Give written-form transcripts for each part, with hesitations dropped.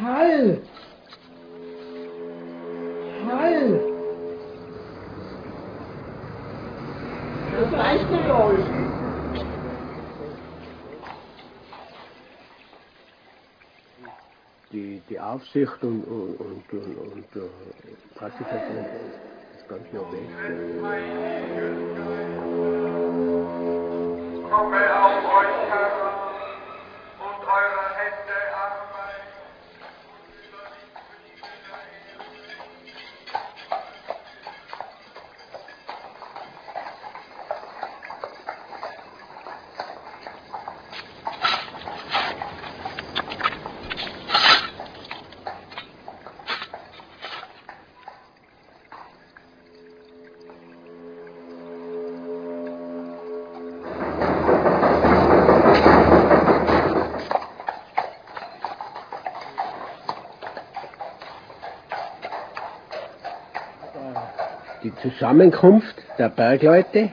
Hall! Hall! Das reicht nicht aus. Die Aufsicht und Praxisvertretung ist ganz Jahr weg. Komme auf euch herab und eure Hände Arbeit. Die Zusammenkunft der Bergleute.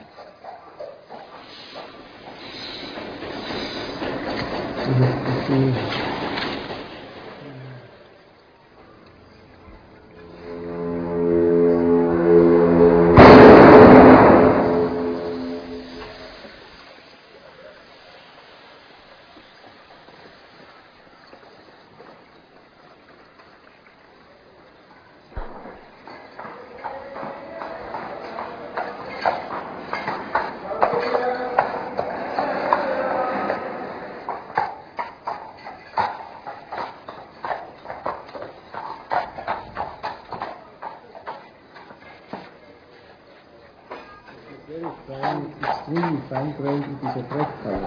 Extrem feingründig dieser Treffkammer.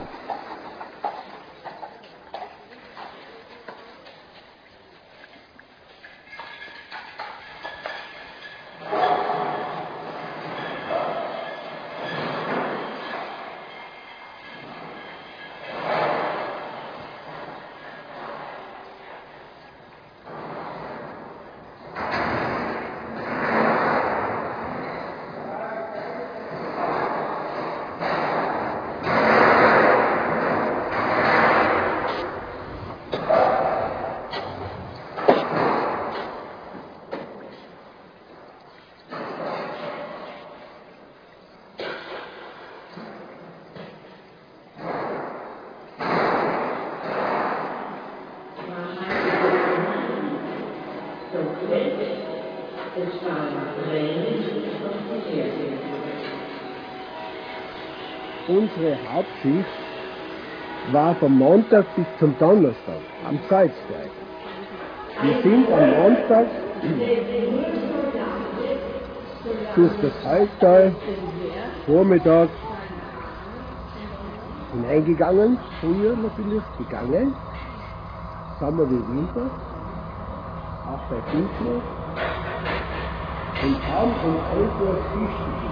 Unsere Hauptschicht war vom Montag bis zum Donnerstag am Salzberg. Wir sind am Montag durch das Halltal Vormittag hineingegangen, früher natürlich gegangen, Sommer wie Winter, auch bei Finsternis, und haben um 11 Uhr Frühstück.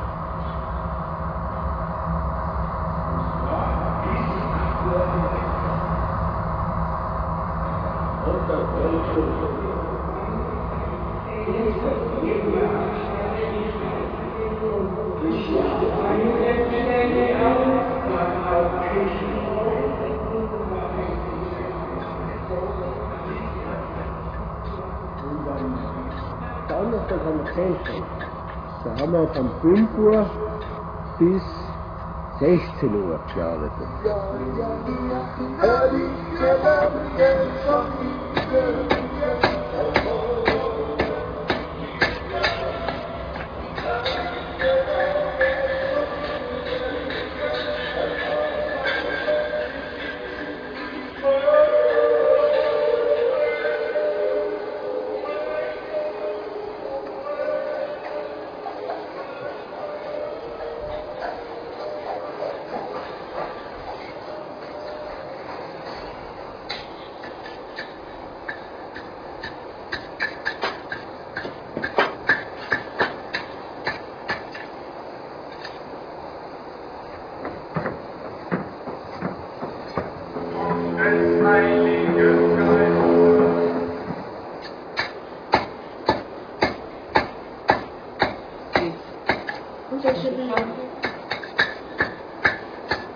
Donnerstag haben wir Zentrum. Da haben wir von 5 Uhr bis 16 Uhr gearbeitet.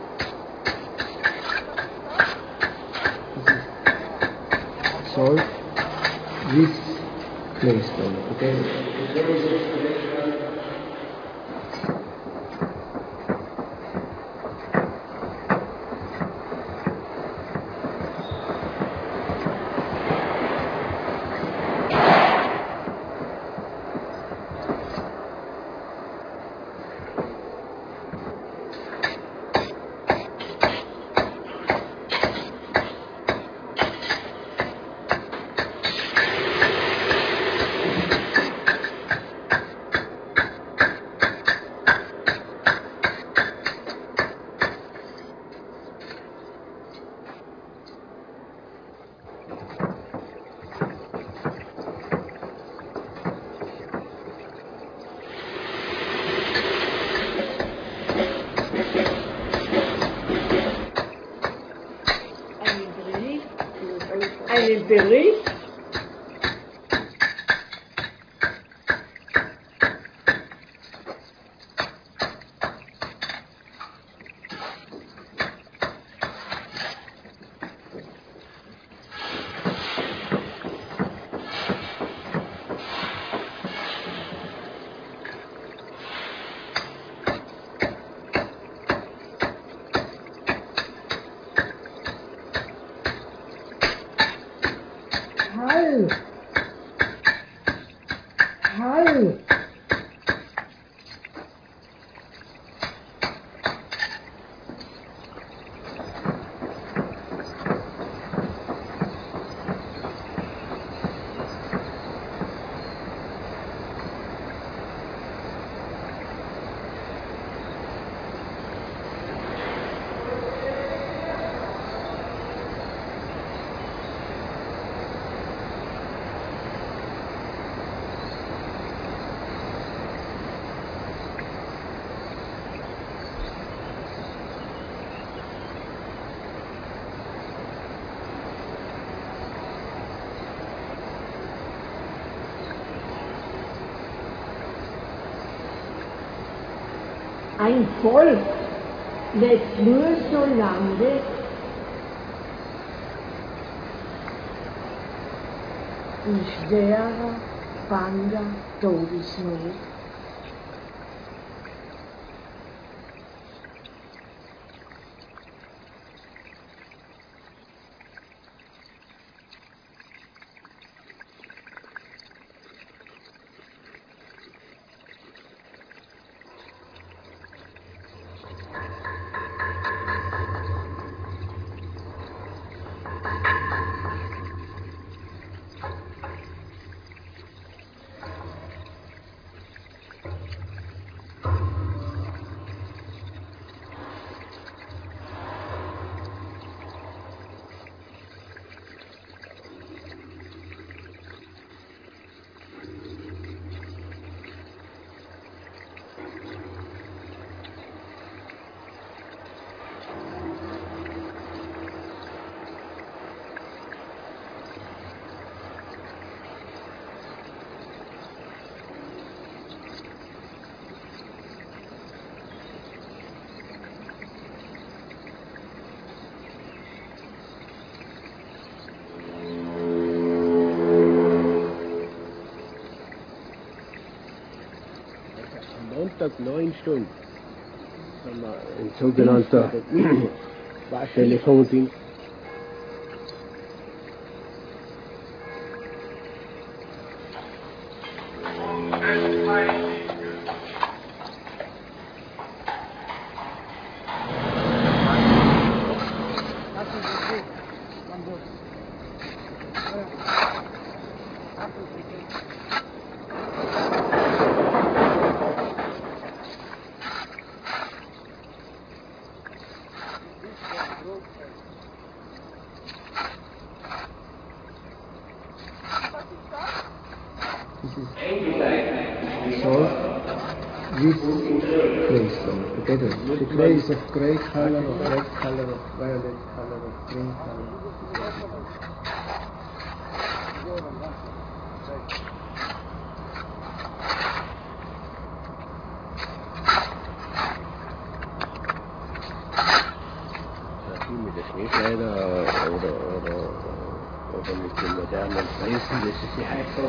Soll This place color, okay? Einen Bericht. Halt! Halt! Ein Volk lebt nur so lange, in schwerer, banger Todesnot. Montag 9 Stunden. Haben wir ein sogenannter Telefondienst. So, this place color, together. The clay is of gray color, of red color, of violet color, of green color. Die mit der Schneekleider oder oder mit den modernen Fräsen, das ist die Heizung.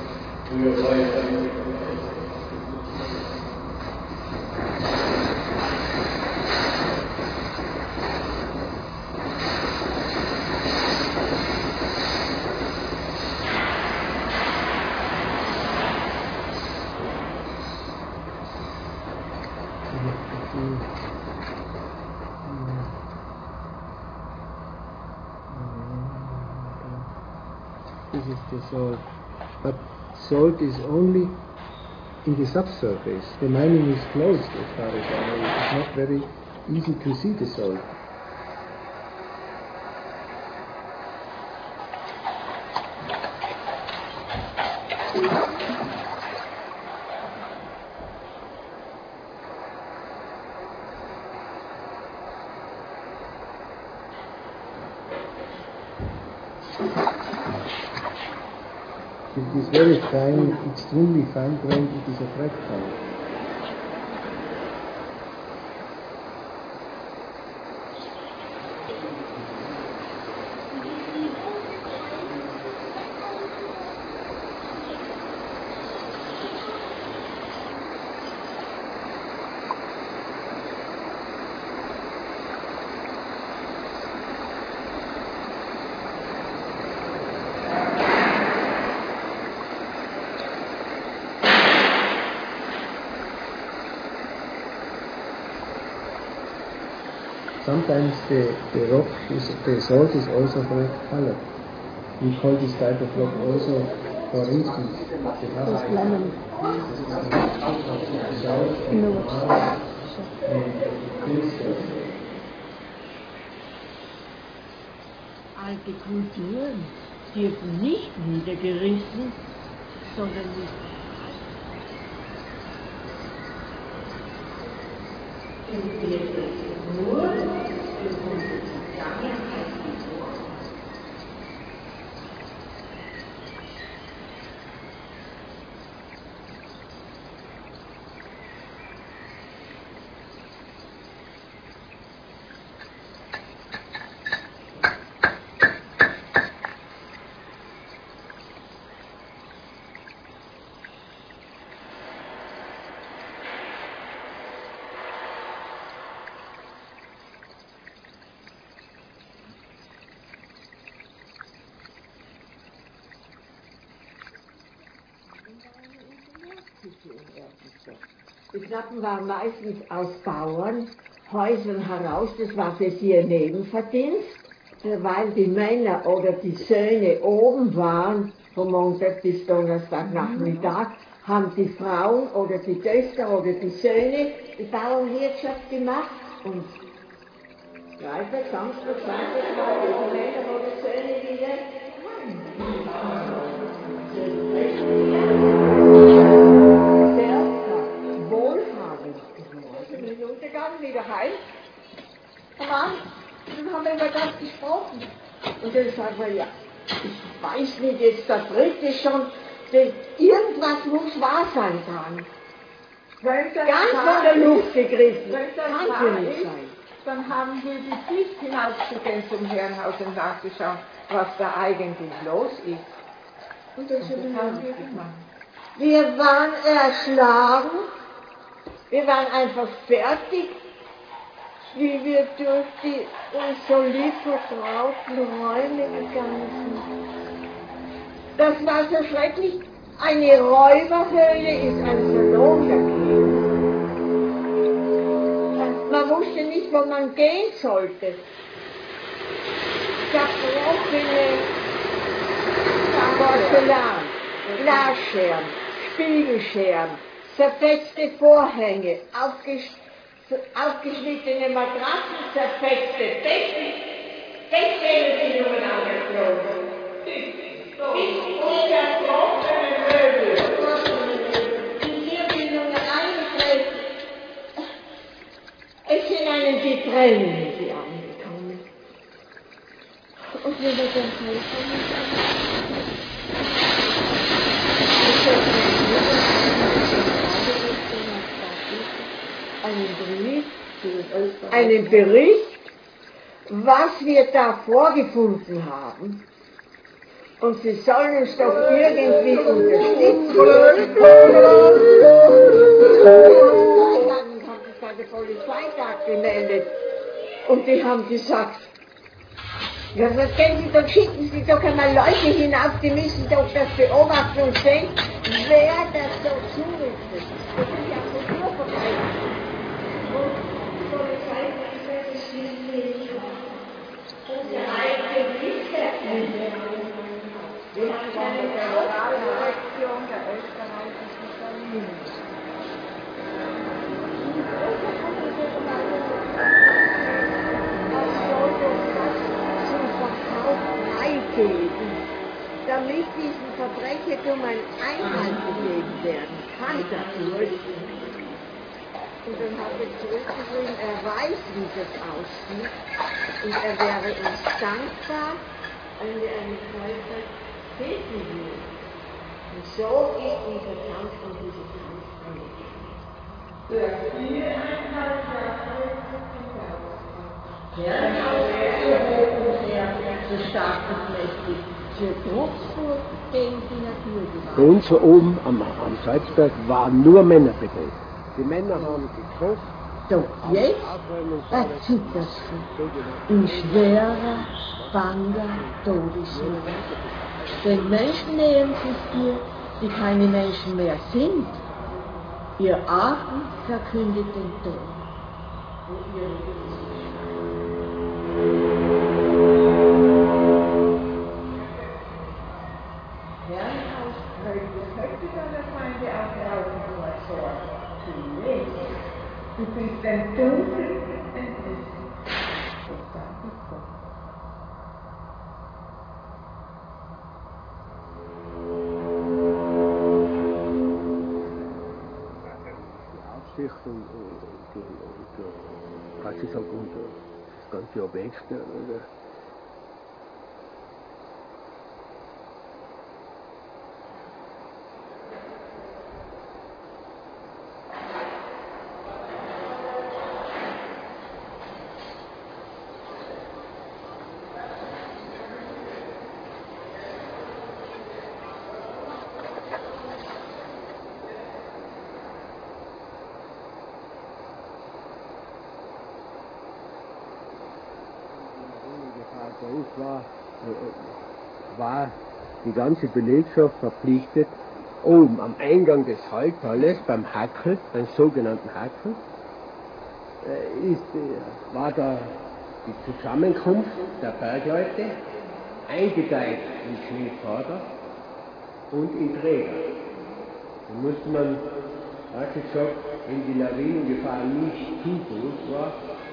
This is the salt. But salt is only in the subsurface. The mining is closed as far as I know. It's not very easy to see the salt. It is very fine, extremely fine grained, it is a red color. Sometimes the rock the salt is also red colored. We call this type of rock also Corinthians. It's lemon. Alte Kulturen dürfen nicht niedergerissen, sondern die Knappen waren meistens aus Bauernhäusern heraus, das war für sie ein Nebenverdienst, weil die Männer oder die Söhne oben waren, vom Montag bis Donnerstagnachmittag, haben die Frauen oder die Töchter oder die Söhne die Bauernwirtschaft gemacht und Freitag, Samstag, Sonntag waren die Männer oder Söhne wieder wieder heim. Am Abend, dann haben wir über das gesprochen. Und dann sagen wir, ja, ich weiß nicht, jetzt der dritte schon, irgendwas muss wahr sein dran. Ganz von der Luft gegriffen. Kann für nicht sein. Dann haben wir die Pflicht hinauszugehen zum Herrenhaus und nachzuschauen, was da eigentlich los ist. Und das haben wir gemacht. Wir waren erschlagen. Wir waren einfach fertig, wie wir durch die uns so lieb vertrauten Räume gegangen sind. Das war so schrecklich. Eine Räuberhöhle ist ein Salon dagegen. Man wusste nicht, wo man gehen sollte. Zerbrochene Porzellan, Glasscherben, Spiegelscherben, zerfetzte Vorhänge, aufgeschnittene Matratzen, zerfetzte Bettbildungen angeflogen. Unzerbrochene Möbel, die Tierbildungen eingefressen. Es sind einen die Tränen sie angekommen. Und wir werden dann helfen. Einen Bericht, was wir da vorgefunden haben. Und sie sollen uns doch irgendwie unterstützen. Dann haben sich bei der Polizeitag gemeldet. Und die haben gesagt, ja, was können Sie doch, schicken Sie doch einmal Leute hinauf, die müssen doch das beobachten und sehen, wer das so zurichtet. Das ist ja Kulturverbrechen. Und die Polizei sagt, das ist nicht unsere eigene Pflicht. Wir haben keine Generaldirektion der österreichischen Familie. Freigeben, damit diesem Verbrechertum ein Einhalt gegeben werden kann dadurch. Und dann hat er zurückgeschrieben, er weiß, wie das aussieht und er wäre uns dankbar, wenn wir eine Vollzeit finden würden. Und so ist unser Kampf und dieser Kampf angegangen. Der viele Einhalt so stark und mächtig. Für Drucksburg gegen die Naturgewalt. Bei uns oben am Salzberg waren nur Männer begriffen. Die Männer haben geschossen. Doch jetzt erzitterst du in schwerer, banger Todesnot. Denn Menschen nähern sich dir, die keine Menschen mehr sind. Ihr Atem verkündet den Tod. Und ihre Herrenhaus möchte deine Feinde auch draußen nur sorgen. Du lebst. Du bist ein Dunkel entrissen. Verdammte Gott. Die Aufsicht und was ich sage, und das ganze Jahr wechseln. Bei uns war die ganze Belegschaft verpflichtet, oben am Eingang des Halthalles beim Hackel, beim sogenannten Hackel, war da die Zusammenkunft der Bergleute, eingeteilt in Schneefahrer und in Träger. Da musste man, wie gesagt, wenn die Lawinengefahr nicht zu groß war,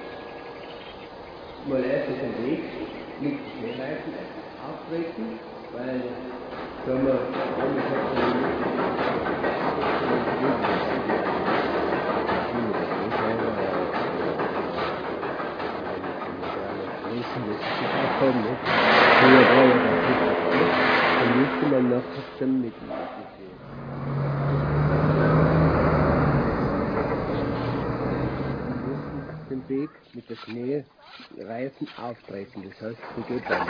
mal erst den Weg mit Schneereifen auftreten, weil wenn man dann müsste man noch trotzdem mit den Weg mit der Schneereifen auftreten. Das heißt, so geht dann.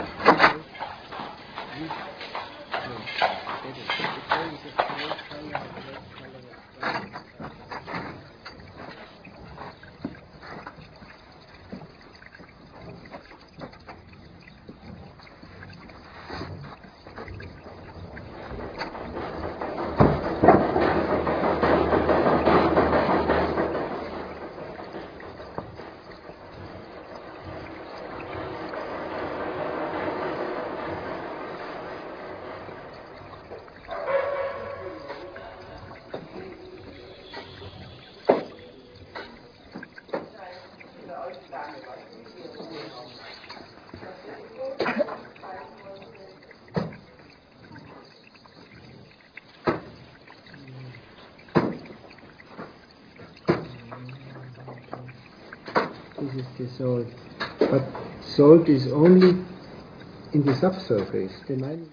This is the salt. But salt is only in the subsurface. The mining.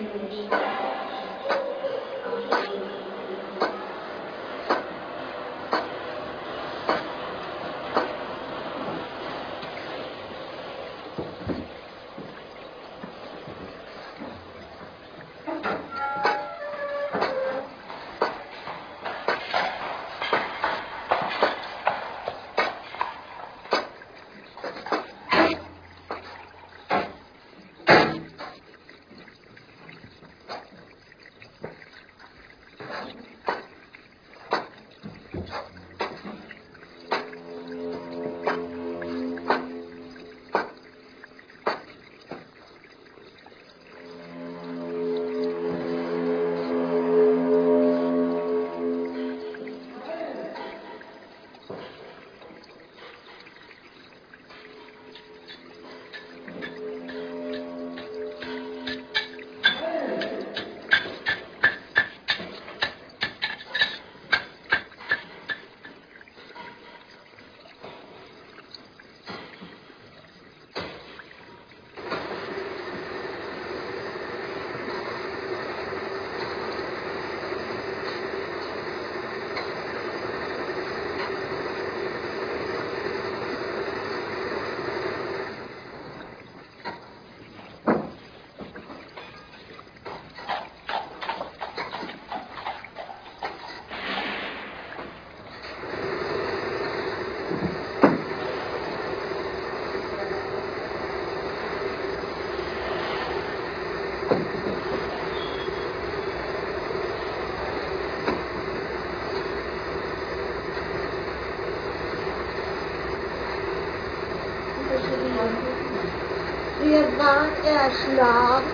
Wir waren erschlagen.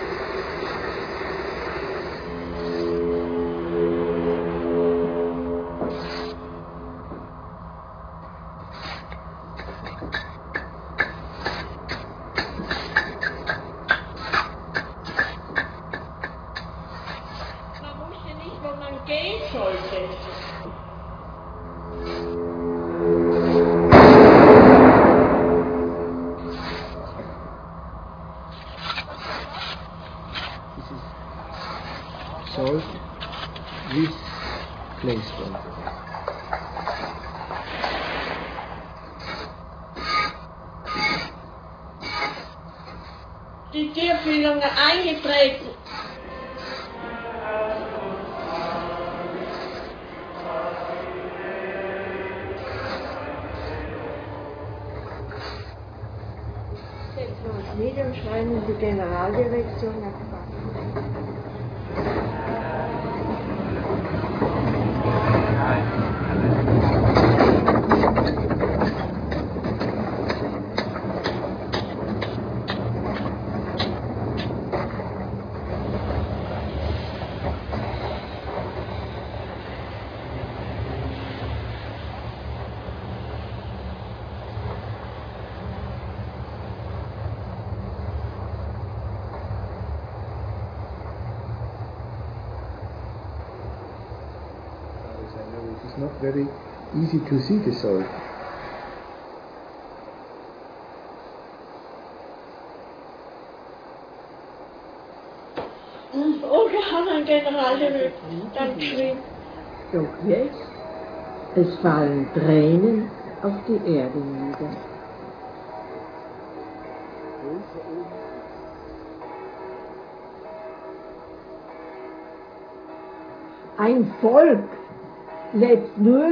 Man wusste nicht, wo man gehen sollte. Salt with Claystone. Die Türfüllung eingetreten. Setzen wir uns nieder und schreiben in die Generaldirektion nach Quatsch. It is not very easy to see the salt. Oh, wir haben einen Generaldirektor dann geschrieben. Doch jetzt, es fallen Tränen auf die Erde nieder. Ein Volk lebt nur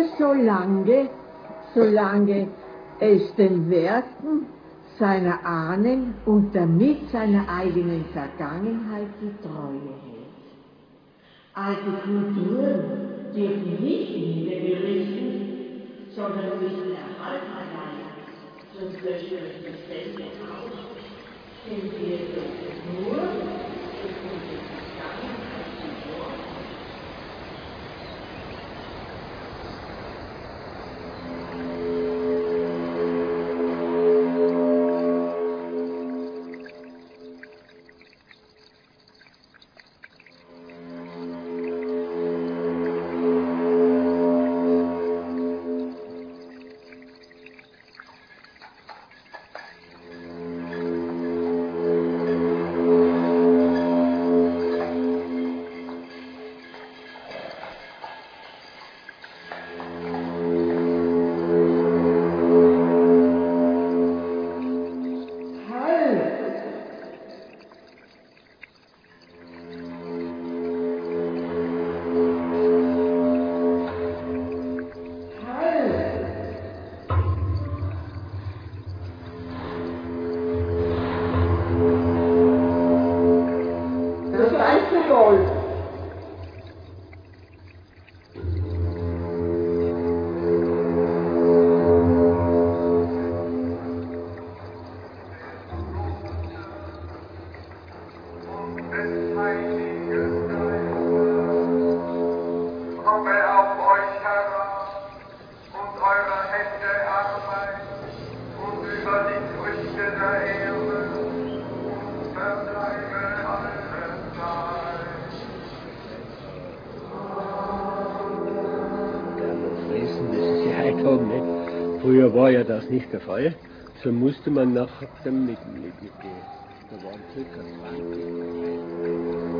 solange es den Werten seiner Ahnen und damit seiner eigenen Vergangenheit die Treue hält. Alte Kulturen dürfen nicht niedergerissen, sondern müssen erhalten bleiben, sonst löschen wir das Felde aus, denn wir dürfen nur durch unsere Vergangenheit die Worte. Gold. Früher war ja das nicht der Fall. So musste man nach dem mit da waren circa 20.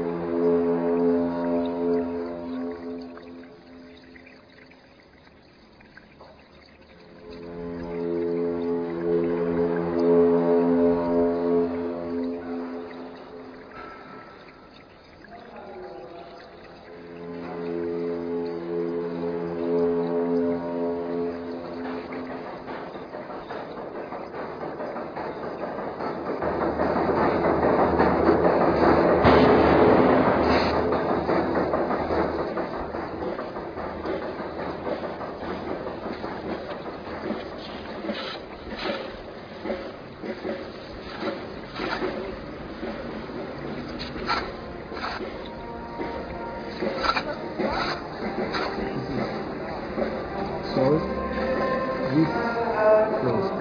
Salt with flask.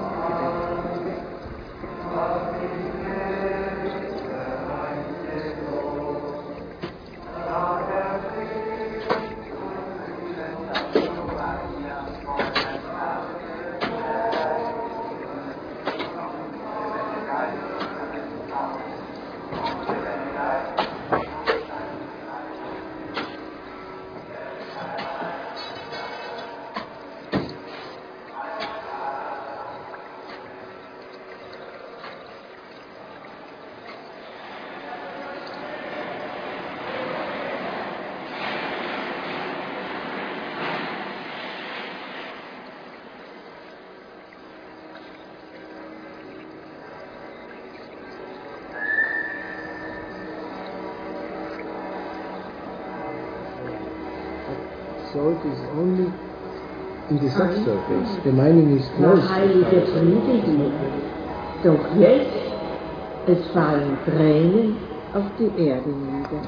Salt is only in the subsurface. The mining is close. Der heilige Friede hier. Doch jetzt, es fallen Tränen auf die Erde nieder.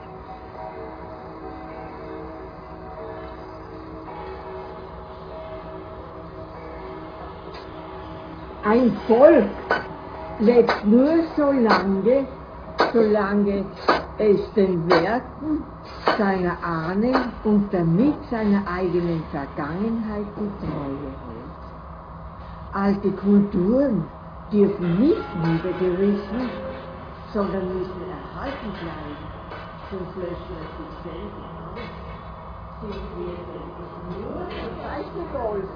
Ein Volk lebt nur solange es den Werten seiner Ahnen und damit seiner eigenen Vergangenheit die Treue hält. Alte Kulturen dürfen nicht niedergerissen, sondern müssen erhalten bleiben, sonst löschen wir sich selber aus. Sind wir denn nur das weiße Gold?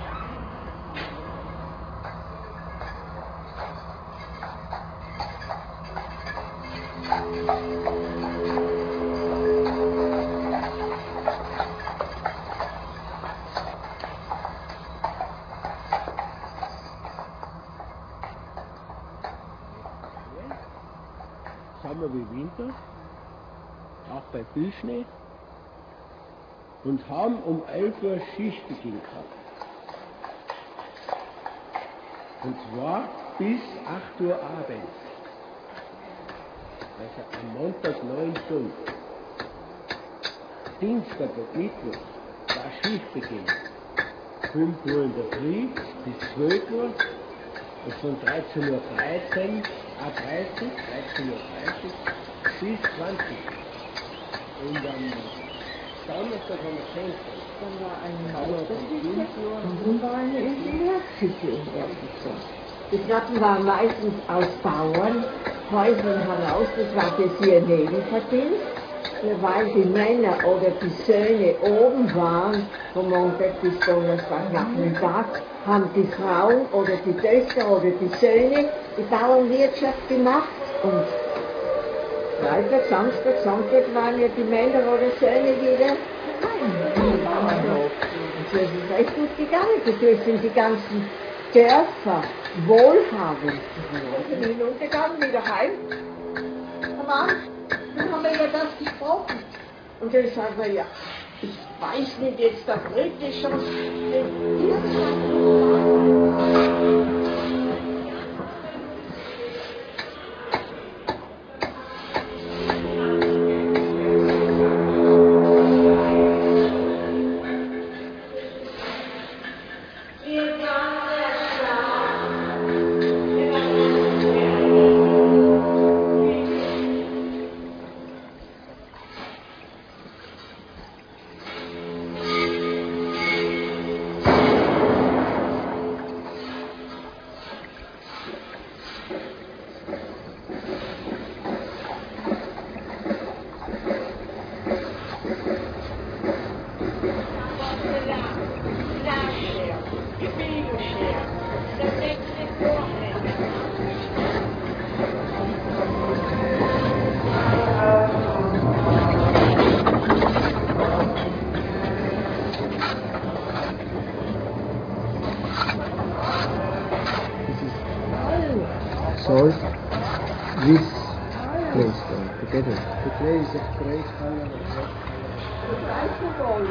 Sommer wie Winter, auch bei Füllschnee, und haben um 11 Uhr Schichtbeginn gehabt. Und zwar bis 8 Uhr abends. Also am Montag 9 Stunden. Dienstag und Mittwoch war Schichtbeginn. 5 Uhr in der Früh bis 12 Uhr und von 13.13 Uhr 13 Uhr bis 20. Und am Donnerstag haben wir 10 Uhr. Dann war eine Mauergeschichte und war eine Ingenieurküche in Erfurt. Die Knappen waren meistens aus Bauernhäusern heraus, das war für sie ein Nebenverdienst, weil die Männer oder die Söhne oben waren, vom Montag bis Donnerstag Nachmittag, haben die Frauen oder die Töchter oder die Söhne die Bauernwirtschaft gemacht und Freitag, Samstag, Sonntag waren ja die Männer oder Söhne wieder und so ist es echt gut gegangen. Dadurch sind die ganzen Dörfer wohlhabend geworden. Hinuntergegangen, wieder heim. Am Abend, dann haben wir ja das gesprochen. Und dann sagt er, ja, ich weiß nicht, jetzt der dritte schon, den ihr Salt with claystone together. The clay is of grey color, of red color.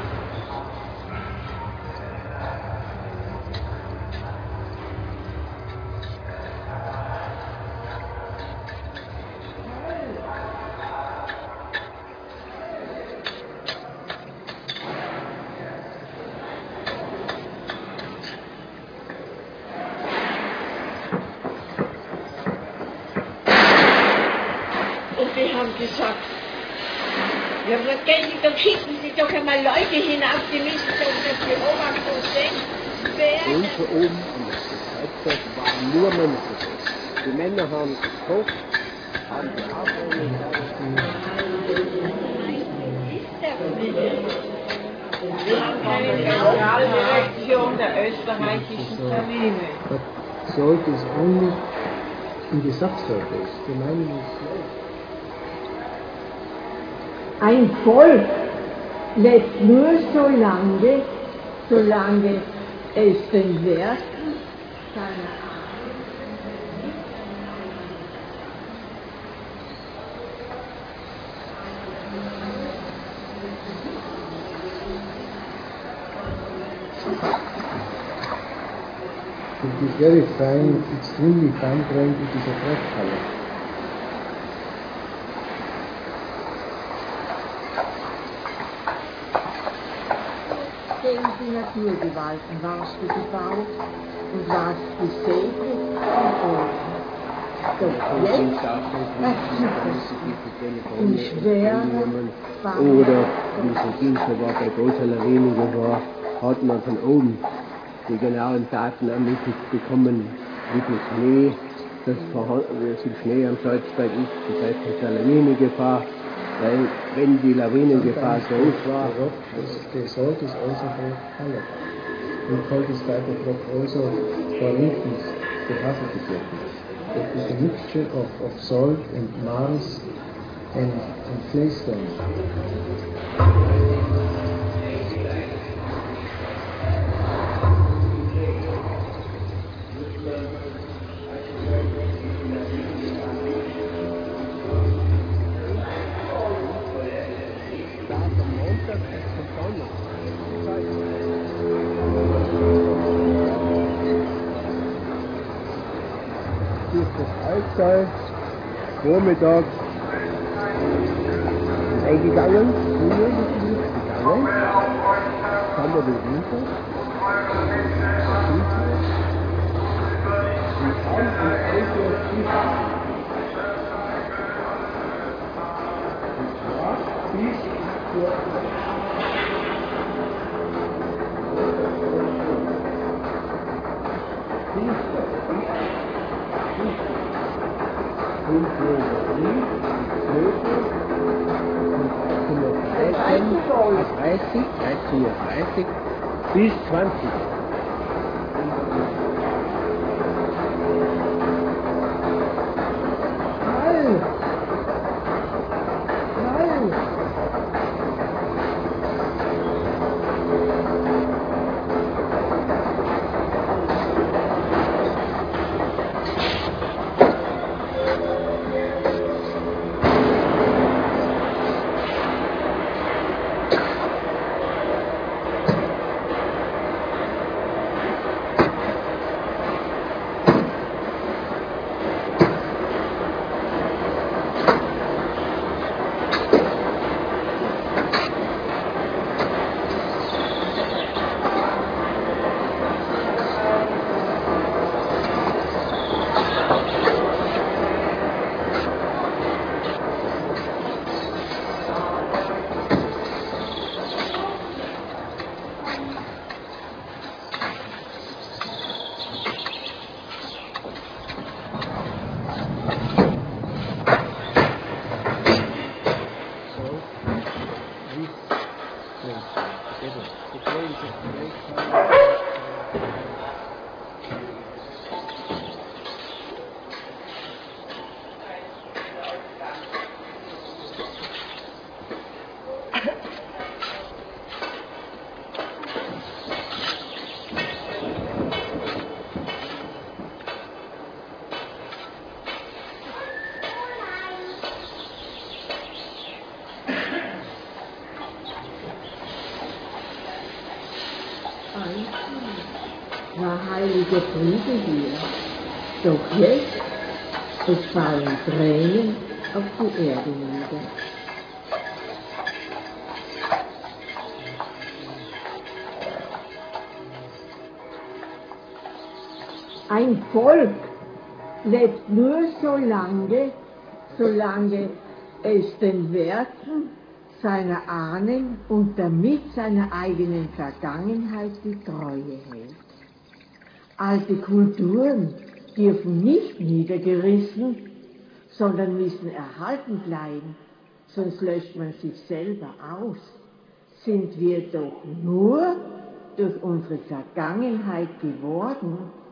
Die haben gesagt, ja, was gehen Sie doch, schicken Sie doch einmal Leute hinauf, die müssen doch das Beobachtung sehen. Und von oben an der Seite waren nur Männer gesessen. Die Männer haben gekocht, haben die Aufnahme Wir haben keine Generaldirektion der österreichischen Unternehmen. But salt is only in the subsurface. The mining is slow. Ein Volk lebt nur solange es den Werten seiner It is very fine, extremely fine grained. It is a red color. gegen die Naturgewalten warst du gebaut und warst gesegnet von oben. Doch jetzt in schweren oder dieser Dienst, der war bei größerer weniger war, hat man von oben die genauen Daten ermittelt bekommen, wie viel Schnee, wie viel Schnee am Salzberg ist, das heißt es ist eine Lawinengefahr, weil wenn die Lawinengefahr groß war, The salt is also red color. We call this type of rock also for instance the Haselgebirge. It is a mixture of salt and marls and claystone. Altstall, vormittags eingegangen, früher ist die Luft gegangen, haben wir den Winter, und dann um 1 Uhr Skifahren. Und zwar bis zur bis 20. heilige Frieden hier. Doch jetzt, es fallen Tränen auf die Erde nieder. Ein Volk lebt nur solange es den Werten seiner Ahnen und damit seiner eigenen Vergangenheit die Treue hält. Alte Kulturen dürfen nicht niedergerissen, sondern müssen erhalten bleiben, sonst löscht man sich selber aus. Sind wir doch nur durch unsere Vergangenheit geworden,